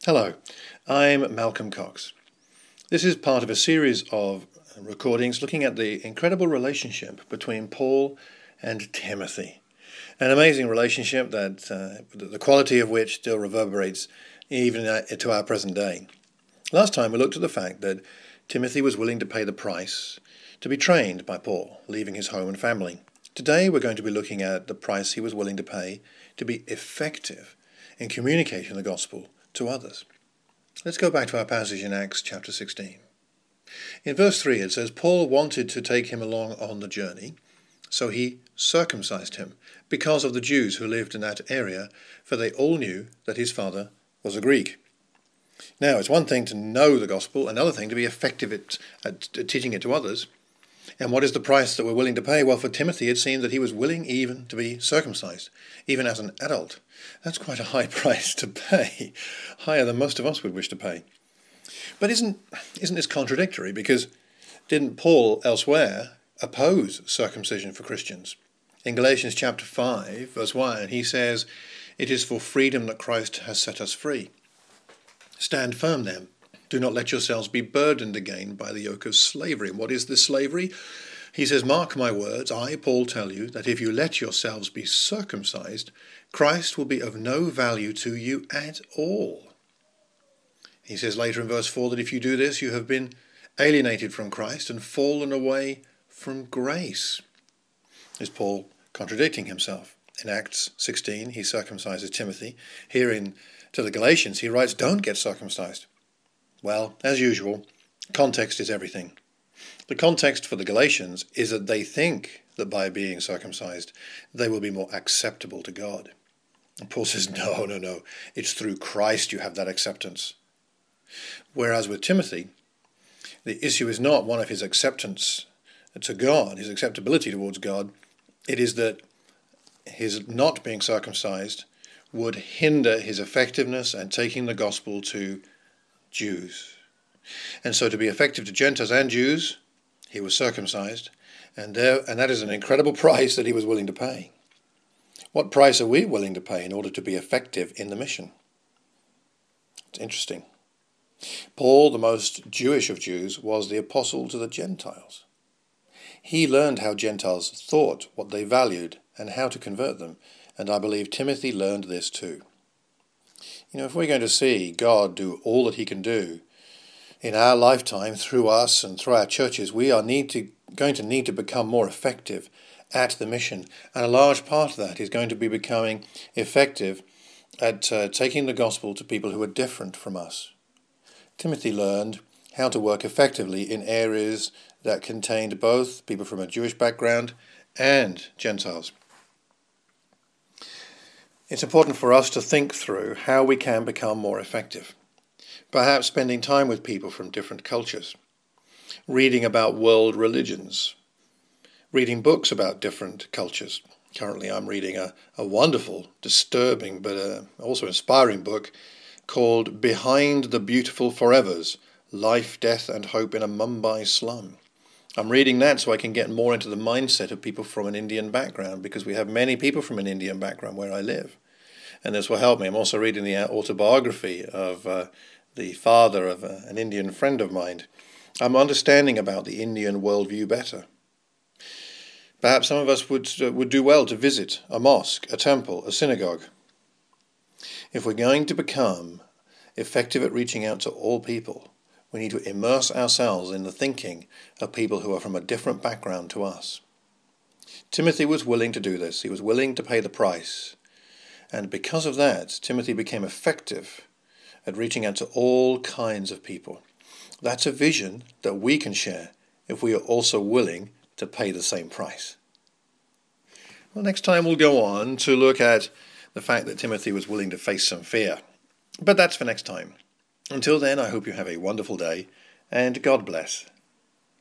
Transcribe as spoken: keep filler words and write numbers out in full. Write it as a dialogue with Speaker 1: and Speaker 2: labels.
Speaker 1: Hello, I'm Malcolm Cox. This is part of a series of recordings looking at the incredible relationship between Paul and Timothy. An amazing relationship that uh, the quality of which still reverberates even to our present day. Last time we looked at the fact that Timothy was willing to pay the price to be trained by Paul, leaving his home and family. Today we're going to be looking at the price he was willing to pay to be effective in communicating the gospel to others. Let's go back to our passage in Acts chapter sixteen. In verse three it says, Paul wanted to take him along on the journey, so he circumcised him because of the Jews who lived in that area, for they all knew that his father was a Greek. Now, it's one thing to know the gospel, another thing to be effective at, at teaching it to others. And what is the price that we're willing to pay? Well, for Timothy, it seemed that he was willing even to be circumcised, even as an adult. That's quite a high price to pay, higher than most of us would wish to pay. But isn't isn't this contradictory? Because didn't Paul elsewhere oppose circumcision for Christians? In Galatians chapter five, verse one, he says, "It is for freedom that Christ has set us free. Stand firm then. Do not let yourselves be burdened again by the yoke of slavery." And what is this slavery? He says, "Mark my words, I, Paul, tell you that if you let yourselves be circumcised, Christ will be of no value to you at all." He says later in verse four that if you do this, you have been alienated from Christ and fallen away from grace. Is Paul contradicting himself? In Acts sixteen, he circumcises Timothy. Here in to the Galatians, he writes, "Don't get circumcised." Well, as usual, context is everything. The context for the Galatians is that they think that by being circumcised, they will be more acceptable to God. And Paul says, no, no, no. It's through Christ you have that acceptance. Whereas with Timothy, the issue is not one of his acceptance to God, his acceptability towards God. It is that his not being circumcised would hinder his effectiveness and taking the gospel to Jews. And so to be effective to Gentiles and Jews, he was circumcised, and there, and that is an incredible price that he was willing to pay. What price are we willing to pay in order to be effective in the mission? It's interesting. Paul, the most Jewish of Jews, was the apostle to the Gentiles. He learned how Gentiles thought, what they valued, and how to convert them, and I believe Timothy learned this too. You know, if we're going to see God do all that he can do in our lifetime through us and through our churches, we are need to, going to need to become more effective at the mission. And a large part of that is going to be becoming effective at uh, taking the gospel to people who are different from us. Timothy learned how to work effectively in areas that contained both people from a Jewish background and Gentiles. It's important for us to think through how we can become more effective. Perhaps spending time with people from different cultures, reading about world religions, reading books about different cultures. Currently I'm reading a, a wonderful, disturbing, but uh, also inspiring book called Behind the Beautiful Forevers, Life, Death and Hope in a Mumbai Slum. I'm reading that so I can get more into the mindset of people from an Indian background, because we have many people from an Indian background where I live. And this will help me. I'm also reading the autobiography of uh, the father of uh, an Indian friend of mine. I'm understanding about the Indian worldview better. Perhaps some of us would uh, would do well to visit a mosque, a temple, a synagogue. If we're going to become effective at reaching out to all people, we need to immerse ourselves in the thinking of people who are from a different background to us. Timothy was willing to do this. He was willing to pay the price. And because of that, Timothy became effective at reaching out to all kinds of people. That's a vision that we can share if we are also willing to pay the same price. Well, next time we'll go on to look at the fact that Timothy was willing to face some fear. But that's for next time. Until then, I hope you have a wonderful day, and God bless.